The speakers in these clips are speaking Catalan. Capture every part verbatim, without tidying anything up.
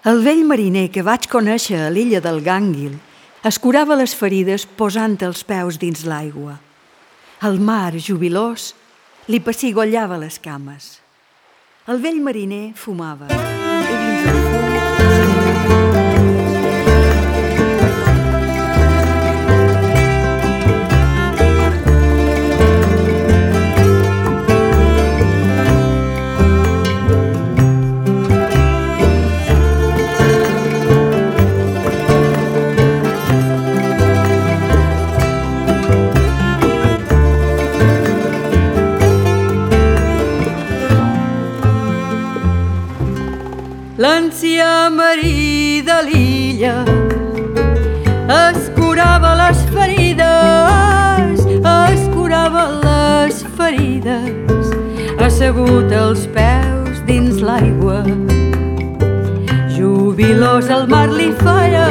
El vell mariner que vaig conèixer a l'illa del Gànguil es curava les ferides posant els peus dins l'aigua. El mar, jubilós, li pessigolava les cames. El vell mariner fumava i dins el fum l'ancià marí de l'illa es curava les ferides, es curava les ferides, assegut als peus dins l'aigua. Jubilós el mar li feia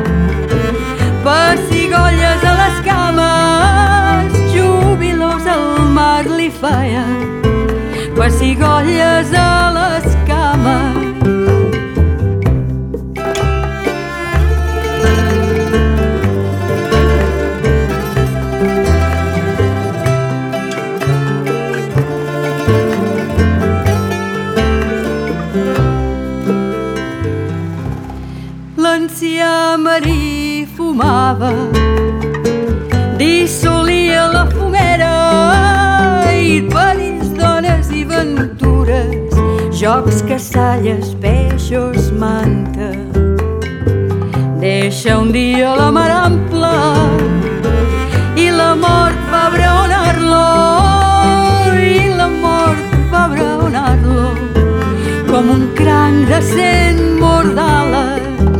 pessigolles a les cames, jubilós el mar li feia pessigolles a les cames. L'ancià marí fumava, dissolia la fumera i perills, dones i ventures, jocs, caçalles, peixos, manta. Deixa un dia la mar ampla i la mort va braonar-lo, i la mort va braonar-lo com un cranc de cent mordales.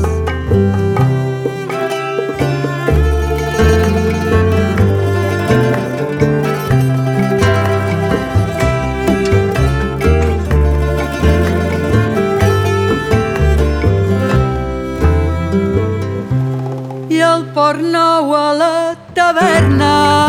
Port Nou a la taverna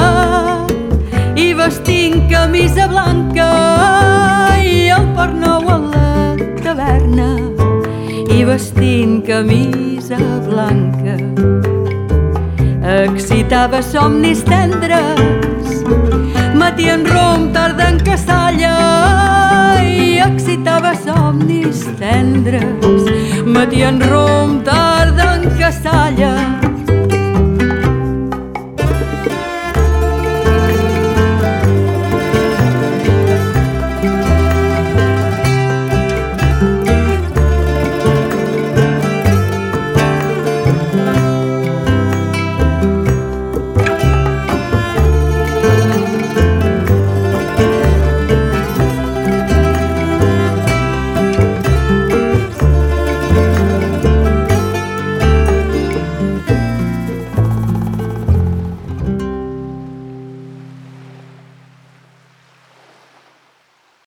i vestint camisa blanca, i al Port Nou a la taverna i vestint camisa blanca. Excitava somnis tendres, matien rom, tarda en cassalla, i excitava somnis tendres, matien rom